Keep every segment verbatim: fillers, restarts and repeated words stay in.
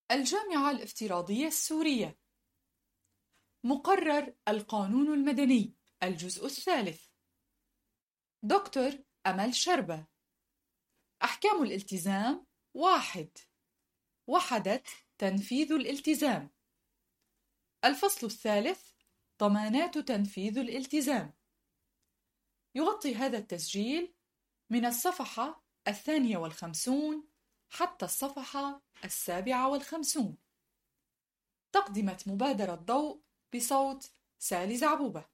الجامعة الافتراضية السورية. مقرر القانون المدني الجزء الثالث. دكتور أمل شربة. أحكام الالتزام واحد. وحدة تنفيذ الالتزام. الفصل الثالث ضمانات تنفيذ الالتزام. يغطي هذا التسجيل من الصفحة الثانية والخمسون حتى الصفحة السابعة والخمسون. تقدمة مبادرة ضوء بصوت سالي زعبوبة.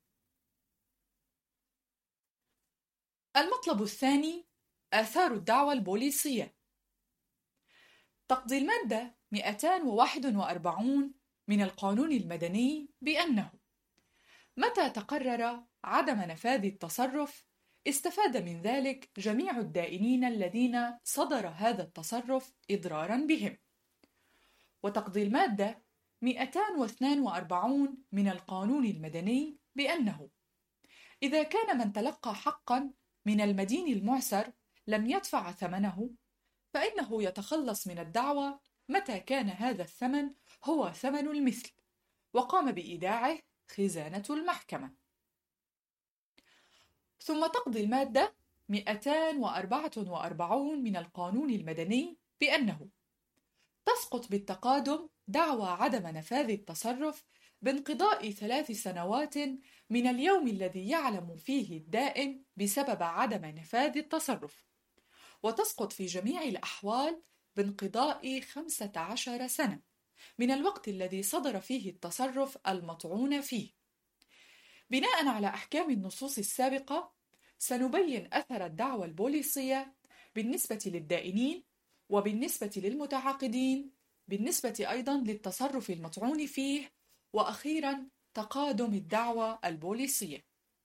المطلب الثاني آثار الدعوى البوليسية. تقضي المادة مئتين وواحد وأربعين من القانون المدني بأنه متى تقرر عدم نفاذ التصرف استفاد من ذلك جميع الدائنين الذين صدر هذا التصرف إضراراً بهم. وتقضي المادة مئتين واثنين وأربعين من القانون المدني بأنه إذا كان من تلقى حقاً من المدين المعسر لم يدفع ثمنه فإنه يتخلص من الدعوى متى كان هذا الثمن هو ثمن المثل وقام بإيداعه خزانة المحكمة. ثم تقضي المادة مئتين وأربعة وأربعين من القانون المدني بأنه تسقط بالتقادم دعوى عدم نفاذ التصرف بانقضاء ثلاث سنوات من اليوم الذي يعلم فيه الدائن بسبب عدم نفاذ التصرف، وتسقط في جميع الأحوال بانقضاء خمسة عشر سنة من الوقت الذي صدر فيه التصرف المطعون فيه. بناء على أحكام النصوص السابقة سنبين أثر الدعوى البوليسية بالنسبة للدائنين وبالنسبة للمتعاقدين، بالنسبة أيضاً للتصرف المطعون فيه، وأخيراً تقادم الدعوى البوليسية.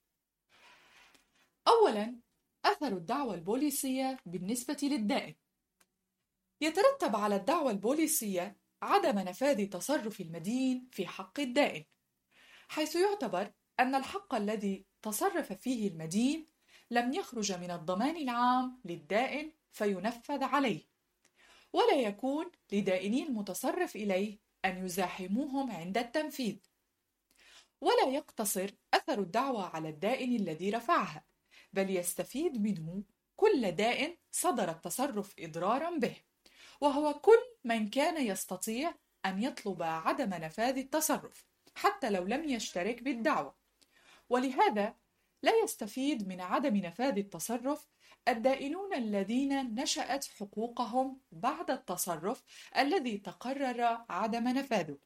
أولاً، أثر الدعوى البوليسية بالنسبة للدائن. يترتب على الدعوى البوليسية عدم نفاذ تصرف المدين في حق الدائن، حيث يعتبر أن الحق الذي تصرف فيه المدين لم يخرج من الضمان العام للدائن فينفذ عليه، ولا يكون لدائني المتصرف إليه أن يزاحموهم عند التنفيذ. ولا يقتصر أثر الدعوى على الدائن الذي رفعها، بل يستفيد منه كل دائن صدر التصرف إضراراً به، وهو كل من كان يستطيع أن يطلب عدم نفاذ التصرف حتى لو لم يشترك بالدعوة. ولهذا لا يستفيد من عدم نفاذ التصرف الدائنون الذين نشأت حقوقهم بعد التصرف الذي تقرر عدم نفاذه.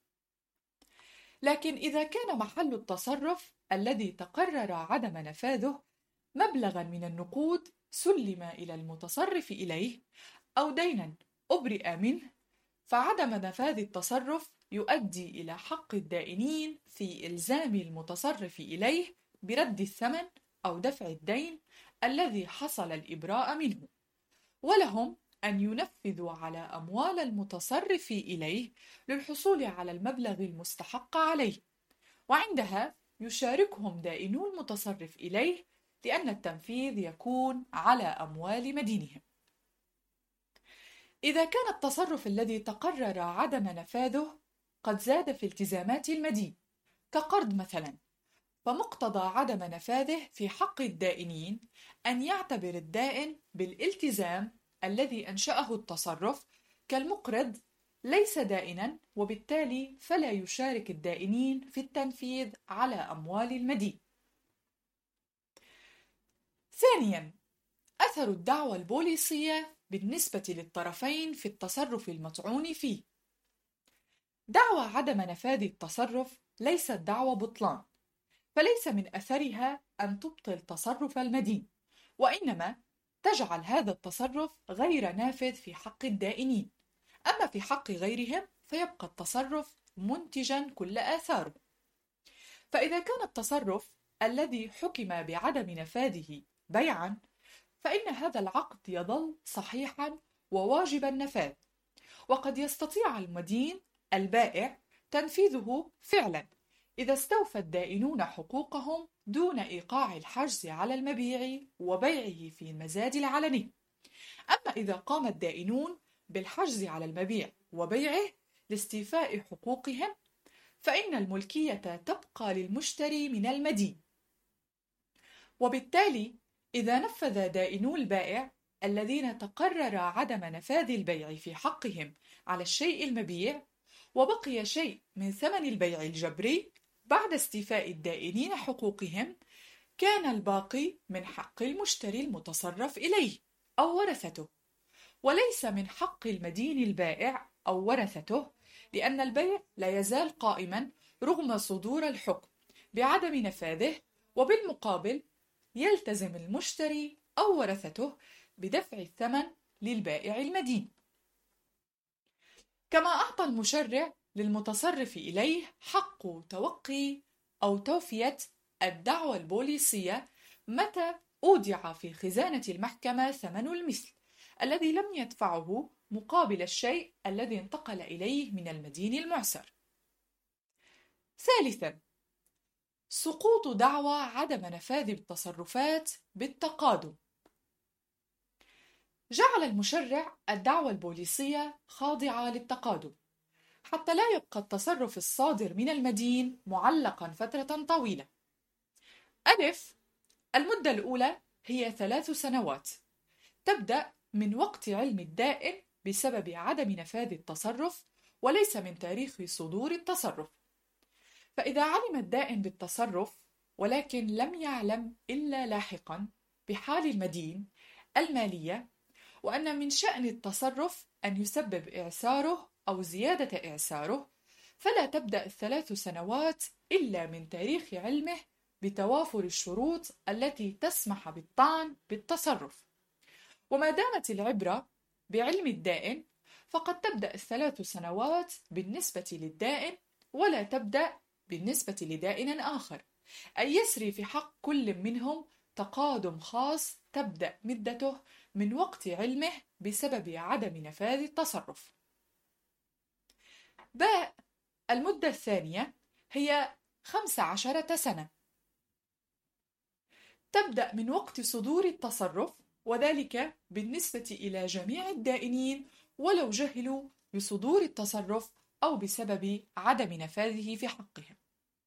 لكن إذا كان محل التصرف الذي تقرر عدم نفاذه مبلغاً من النقود سلم إلى المتصرف إليه أو ديناً أبرئ منه، فعدم نفاذ التصرف يؤدي إلى حق الدائنين في إلزام المتصرف إليه برد الثمن أو دفع الدين الذي حصل الإبراء منه، ولهم أن ينفذوا على أموال المتصرف إليه للحصول على المبلغ المستحق عليه، وعندها يشاركهم دائنو المتصرف إليه لأن التنفيذ يكون على أموال مدينهم. إذا كان التصرف الذي تقرر عدم نفاذه قد زاد في التزامات المدين كقرض مثلاً، فمقتضى عدم نفاذه في حق الدائنين أن يعتبر الدائن بالالتزام الذي أنشأه التصرف كالمقرض ليس دائناً، وبالتالي فلا يشارك الدائنين في التنفيذ على أموال المدين. ثانياً، أثر الدعوى البوليسية بالنسبة للطرفين في التصرف المطعون فيه. دعوى عدم نفاذ التصرف ليست دعوى بطلان، فليس من أثرها أن تبطل تصرف المدين، وإنما تجعل هذا التصرف غير نافذ في حق الدائنين، أما في حق غيرهم فيبقى التصرف منتجاً كل آثاره. فإذا كان التصرف الذي حكم بعدم نفاذه بيعاً، فإن هذا العقد يظل صحيحاً وواجب النفاذ، وقد يستطيع المدين البائع تنفيذه فعلاً إذا استوفى الدائنون حقوقهم دون إيقاع الحجز على المبيع وبيعه في المزاد العلني. أما إذا قام الدائنون بالحجز على المبيع وبيعه لاستيفاء حقوقهم، فإن الملكية تبقى للمشتري من المدين. وبالتالي إذا نفذ دائنو البائع الذين تقرر عدم نفاذ البيع في حقهم على الشيء المبيع، وبقي شيء من ثمن البيع الجبري بعد استيفاء الدائنين حقوقهم، كان الباقي من حق المشتري المتصرف إليه أو ورثته، وليس من حق المدين البائع أو ورثته، لأن البيع لا يزال قائما رغم صدور الحكم بعدم نفاذه، وبالمقابل يلتزم المشتري أو ورثته بدفع الثمن للبائع المدين. كما أعطى المشرع للمتصرف إليه حق توقي أو توفية الدعوى البوليسية متى أودع في خزانة المحكمة ثمن المثل الذي لم يدفعه مقابل الشيء الذي انتقل إليه من المدين المعسر. ثالثاً، سقوط دعوى عدم نفاذ التصرفات بالتقادم. جعل المشرع الدعوى البوليسية خاضعة للتقادم حتى لا يبقى التصرف الصادر من المدين معلقاً فترة طويلة. ألف، المدة الأولى هي ثلاث سنوات، تبدأ من وقت علم الدائن بسبب عدم نفاذ التصرف وليس من تاريخ صدور التصرف. فإذا علم الدائن بالتصرف ولكن لم يعلم إلا لاحقا بحال المدين المالية وأن من شأن التصرف أن يسبب إعساره أو زيادة إعساره، فلا تبدأ الثلاث سنوات إلا من تاريخ علمه بتوافر الشروط التي تسمح بالطعن بالتصرف. وما دامت العبرة بعلم الدائن فقد تبدأ الثلاث سنوات بالنسبة للدائن ولا تبدأ بالنسبة لدائن آخر، أي يسري في حق كل منهم تقادم خاص تبدأ مدته من وقت علمه بسبب عدم نفاذ التصرف. باء، المدة الثانية هي خمس عشرة سنة، تبدأ من وقت صدور التصرف، وذلك بالنسبة إلى جميع الدائنين ولو جهلوا بصدور التصرف أو بسبب عدم نفاذه في حقهم.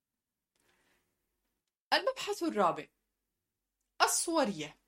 المبحث الرابع، الصورية.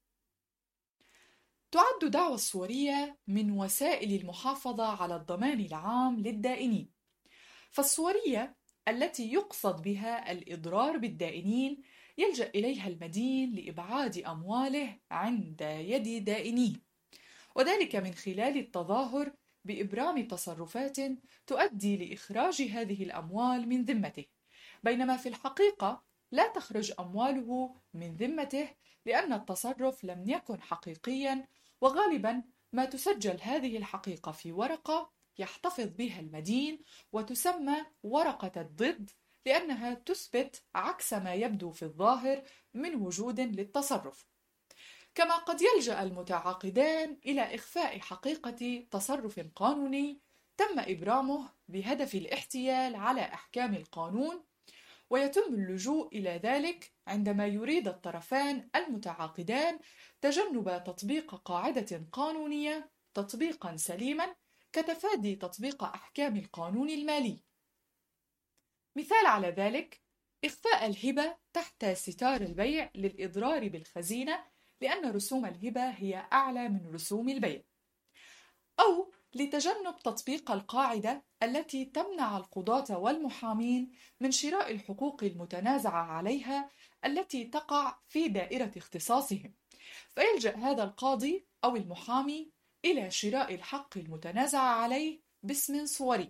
تعد دعوى الصورية من وسائل المحافظة على الضمان العام للدائنين، فالصورية التي يقصد بها الإضرار بالدائنين يلجأ إليها المدين لإبعاد أمواله عند يد دائنيه، وذلك من خلال التظاهر بإبرام تصرفات تؤدي لإخراج هذه الأموال من ذمته، بينما في الحقيقة لا تخرج أمواله من ذمته لأن التصرف لم يكن حقيقياً، وغالباً ما تسجل هذه الحقيقة في ورقة يحتفظ بها المدين وتسمى ورقة الضد، لأنها تثبت عكس ما يبدو في الظاهر من وجود للتصرف. كما قد يلجأ المتعاقدان إلى إخفاء حقيقة تصرف قانوني تم إبرامه بهدف الاحتيال على أحكام القانون، ويتم اللجوء إلى ذلك عندما يريد الطرفان المتعاقدان تجنب تطبيق قاعدة قانونية تطبيقاً سليماً كتفادي تطبيق أحكام القانون المالي. مثال على ذلك إخفاء الهبة تحت ستار البيع للإضرار بالخزينة لأن رسوم الهبة هي أعلى من رسوم البيع، أو لتجنب تطبيق القاعدة التي تمنع القضاة والمحامين من شراء الحقوق المتنازع عليها التي تقع في دائرة اختصاصهم، فيلجأ هذا القاضي أو المحامي إلى شراء الحق المتنازع عليه باسم صوري.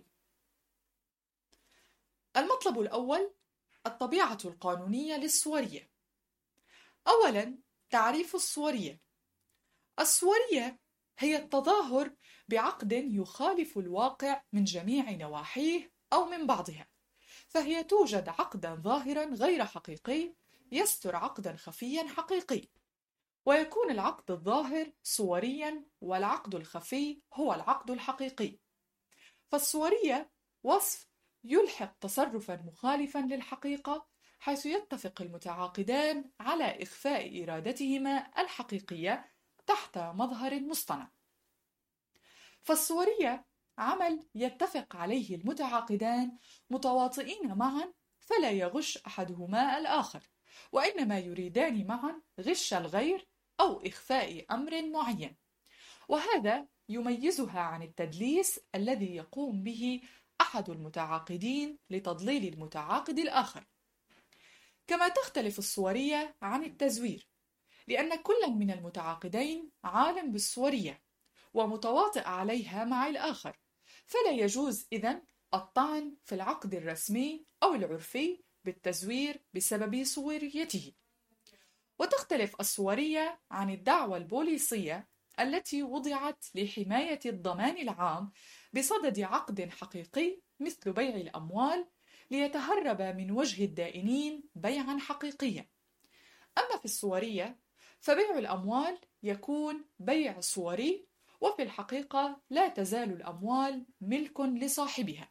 المطلب الأول، الطبيعة القانونية للصورية. أولاً، تعريف الصورية. الصورية هي التظاهر بعقد يخالف الواقع من جميع نواحيه أو من بعضها، فهي توجد عقداً ظاهراً غير حقيقي يستر عقداً خفياً حقيقي، ويكون العقد الظاهر صورياً والعقد الخفي هو العقد الحقيقي. فالصورية وصف يلحق تصرفاً مخالفاً للحقيقة حيث يتفق المتعاقدان على إخفاء إرادتهما الحقيقية تحت مظهر مصطنع. فالصورية عمل يتفق عليه المتعاقدان متواطئين معا، فلا يغش أحدهما الآخر، وإنما يريدان معا غش الغير أو إخفاء أمر معين، وهذا يميزها عن التدليس الذي يقوم به أحد المتعاقدين لتضليل المتعاقد الآخر. كما تختلف الصورية عن التزوير، لأن كل من المتعاقدين عالم بالصورية ومتواطئ عليها مع الآخر، فلا يجوز إذن الطعن في العقد الرسمي أو العرفي بالتزوير بسبب صوريته. وتختلف الصورية عن الدعوى البوليسية التي وضعت لحماية الضمان العام بصدد عقد حقيقي مثل بيع الأموال، ليتهرب من وجه الدائنين بيعا حقيقيا. أما في الصورية فبيع الأموال يكون بيع صوري، وفي الحقيقة لا تزال الأموال ملك لصاحبها.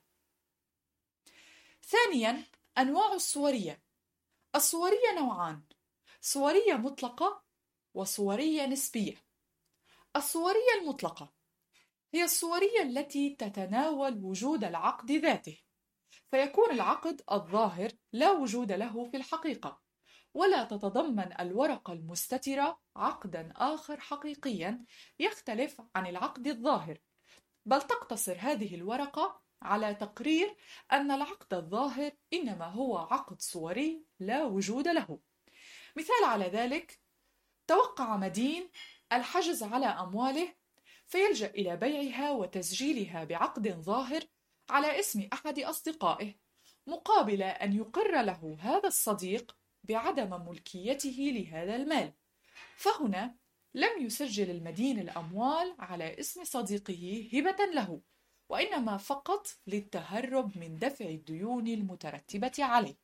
ثانياً، أنواع الصورية. الصورية نوعان: صورية مطلقة وصورية نسبية. الصورية المطلقة هي الصورية التي تتناول وجود العقد ذاته، فيكون العقد الظاهر لا وجود له في الحقيقة، ولا تتضمن الورقة المستترة عقداً آخر حقيقياً يختلف عن العقد الظاهر، بل تقتصر هذه الورقة على تقرير أن العقد الظاهر إنما هو عقد صوري لا وجود له. مثال على ذلك: توقع مدين الحجز على أمواله، فيلجأ إلى بيعها وتسجيلها بعقد ظاهر على اسم أحد أصدقائه، مقابل أن يقر له هذا الصديق بعدم ملكيته لهذا المال. فهنا لم يسجل المدين الأموال على اسم صديقه هبة له، وإنما فقط للتهرب من دفع الديون المترتبة عليه.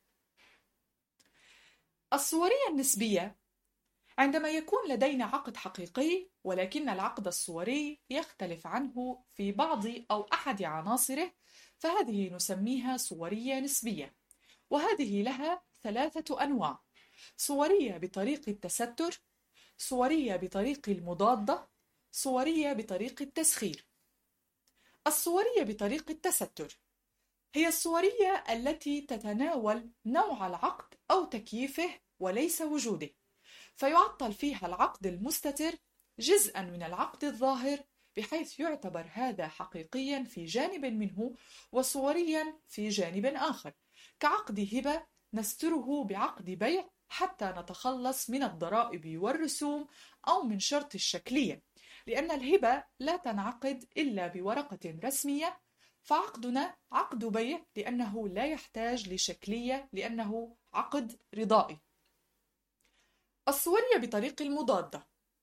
الصورية النسبية: عندما يكون لدينا عقد حقيقي ولكن العقد الصوري يختلف عنه في بعض أو أحد عناصره، فهذه نسميها صورية نسبية، وهذه لها ثلاثة أنواع: صورية بطريق التستر، صورية بطريق المضادة، صورية بطريق التسخير. الصورية بطريق التستر هي الصورية التي تتناول نوع العقد أو تكييفه وليس وجوده، فيعطل فيها العقد المستتر جزءاً من العقد الظاهر، بحيث يعتبر هذا حقيقياً في جانب منه وصورياً في جانب آخر، كعقد هبة نستره بعقد بيع حتى نتخلص من الضرائب والرسوم أو من شرط الشكلية، لأن الهبة لا تنعقد إلا بورقة رسمية، فعقدنا عقد بيع لأنه لا يحتاج لشكلية لأنه عقد رضائي. الصورية بطريق المضادة: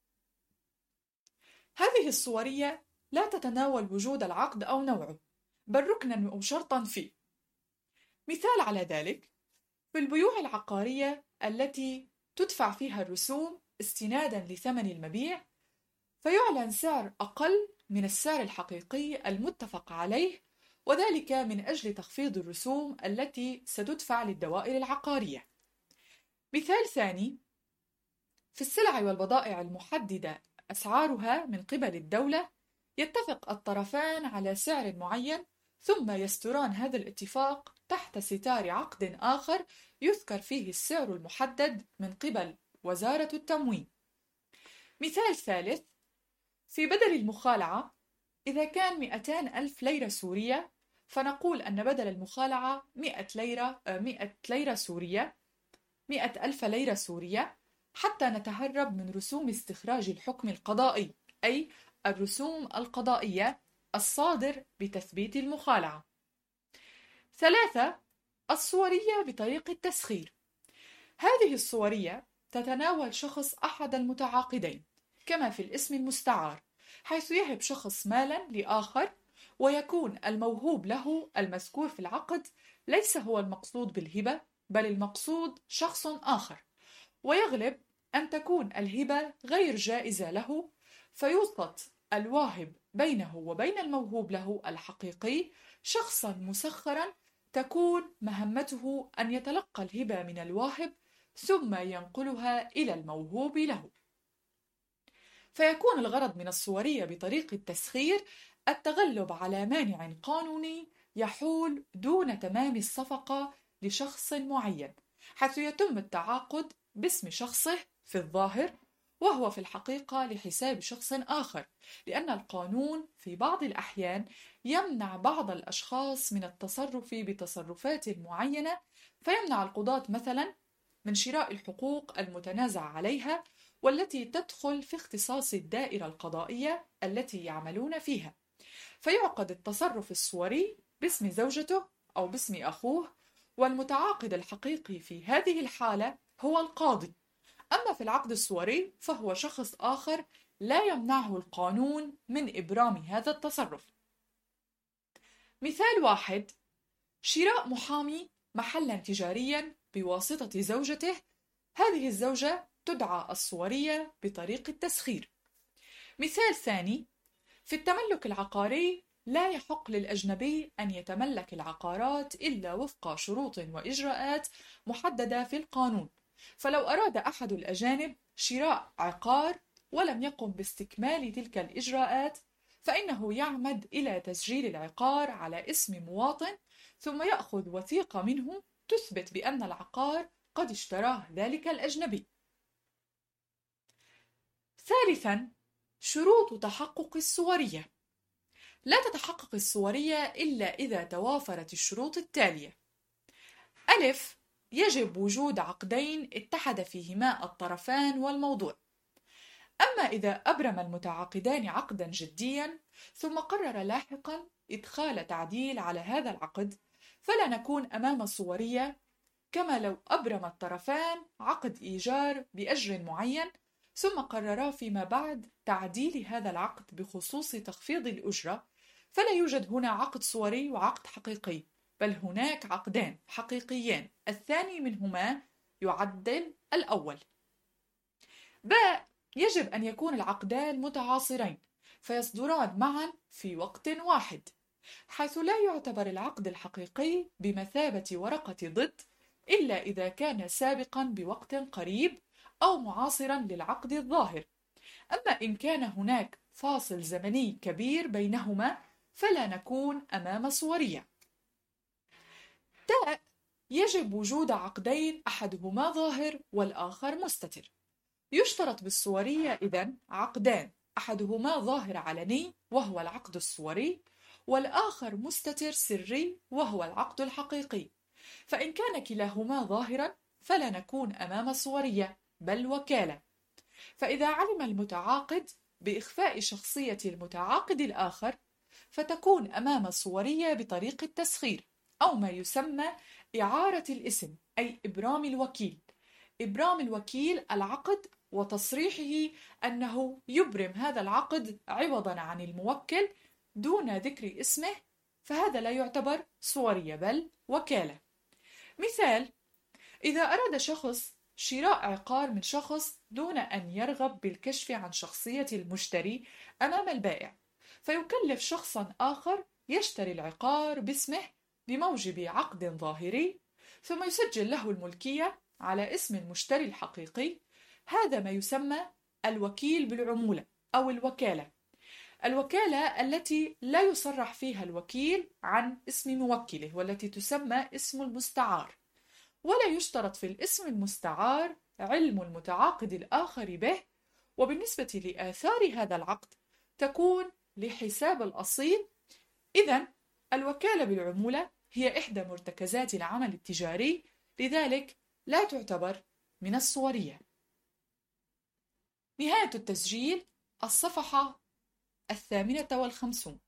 هذه الصورية لا تتناول وجود العقد أو نوعه، بل ركناً أو شرطاً فيه. مثال على ذلك: في البيوع العقارية التي تدفع فيها الرسوم استناداً لثمن المبيع، فيعلن سعر أقل من السعر الحقيقي المتفق عليه، وذلك من أجل تخفيض الرسوم التي ستدفع للدوائر العقارية. مثال ثاني: في السلع والبضائع المحددة أسعارها من قبل الدولة، يتفق الطرفان على سعر معين، ثم يستران هذا الاتفاق تحت ستار عقد آخر يذكر فيه السعر المحدد من قبل وزارة التموين. مثال ثالث: في بدل المخالعة، إذا كان مئتين ألف ليرة سورية، فنقول أن بدل المخالعة مئة ليرة مئة ليرة سورية مئة ألف ليرة سورية، حتى نتهرب من رسوم استخراج الحكم القضائي، أي الرسوم القضائية الصادر بتثبيت المخالعة. ثلاثة: الصورية بطريق التسخير: هذه الصورية تتناول شخص أحد المتعاقدين كما في الاسم المستعار، حيث يهب شخص مالا لآخر، ويكون الموهوب له المذكور في العقد ليس هو المقصود بالهبة، بل المقصود شخص آخر، ويغلب أن تكون الهبة غير جائزة له، فيوسط الواهب بينه وبين الموهوب له الحقيقي شخصا مسخرا، تكون مهمته أن يتلقى الهبة من الواهب ثم ينقلها إلى الموهوب له. فيكون الغرض من الصورية بطريق التسخير التغلب على مانع قانوني يحول دون تمام الصفقة لشخص معين، حيث يتم التعاقد باسم شخصه في الظاهر، وهو في الحقيقة لحساب شخص آخر، لأن القانون في بعض الأحيان يمنع بعض الأشخاص من التصرف بتصرفات معينة، فيمنع القضاة مثلا من شراء الحقوق المتنازع عليها والتي تدخل في اختصاص الدائرة القضائية التي يعملون فيها، فيعقد التصرف الصوري باسم زوجته أو باسم أخوه، والمتعاقد الحقيقي في هذه الحالة هو القاضي. أما في العقد الصوري فهو شخص آخر لا يمنعه القانون من إبرام هذا التصرف. مثال واحد: شراء محامي محلا تجاريا بواسطة زوجته، هذه الزوجة تدعى الصورية بطريق التسخير. مثال ثاني: في التملك العقاري لا يحق للأجنبي أن يتملك العقارات إلا وفق شروط وإجراءات محددة في القانون، فلو أراد أحد الأجانب شراء عقار ولم يقم باستكمال تلك الإجراءات فإنه يعمد إلى تسجيل العقار على اسم مواطن، ثم يأخذ وثيقة منه تثبت بأن العقار قد اشتراه ذلك الأجنبي. ثالثاً: شروط تحقق الصورية. لا تتحقق الصورية إلا إذا توافرت الشروط التالية: ألف: يجب وجود عقدين اتحد فيهما الطرفان والموضوع. أما إذا أبرم المتعاقدان عقدا جديا ثم قرر لاحقا إدخال تعديل على هذا العقد فلا نكون أمام صورية، كما لو أبرم الطرفان عقد إيجار بأجر معين ثم قررا فيما بعد تعديل هذا العقد بخصوص تخفيض الأجرة، فلا يوجد هنا عقد صوري وعقد حقيقي، بل هناك عقدان حقيقيان الثاني منهما يعدل الأول. باء: يجب أن يكون العقدان متعاصرين فيصدران معا في وقت واحد، حيث لا يعتبر العقد الحقيقي بمثابة ورقة ضد إلا إذا كان سابقا بوقت قريب أو معاصرا للعقد الظاهر، أما إن كان هناك فاصل زمني كبير بينهما فلا نكون أمام صورية. تاء: يجب وجود عقدين أحدهما ظاهر والآخر مستتر. يشترط بالصورية إذن عقدان أحدهما ظاهر علني وهو العقد الصوري، والآخر مستتر سري وهو العقد الحقيقي، فإن كان كلاهما ظاهرا فلا نكون أمام صورية بل وكالة. فإذا علم المتعاقد بإخفاء شخصية المتعاقد الآخر فتكون أمام صورية بطريق التسخير، أو ما يسمى إعارة الاسم، أي إبرام الوكيل. إبرام الوكيل العقد وتصريحه أنه يبرم هذا العقد عوضا عن الموكل دون ذكر اسمه، فهذا لا يعتبر صورية بل وكالة. مثال: إذا أراد شخص شراء عقار من شخص دون أن يرغب بالكشف عن شخصية المشتري أمام البائع، فيكلف شخصا آخر يشتري العقار باسمه بموجب عقد ظاهري، ثم يسجل له الملكية على اسم المشتري الحقيقي، هذا ما يسمى الوكيل بالعمولة أو الوكالة. الوكالة التي لا يصرح فيها الوكيل عن اسم موكله، والتي تسمى اسم المستعار، ولا يشترط في الاسم المستعار علم المتعاقد الآخر به، وبالنسبة لآثار هذا العقد تكون لحساب الأصيل. إذن الوكالة بالعمولة هي إحدى مرتكزات العمل التجاري، لذلك لا تعتبر من الصورية. نهاية التسجيل الصفحة الثامنة والخمسون.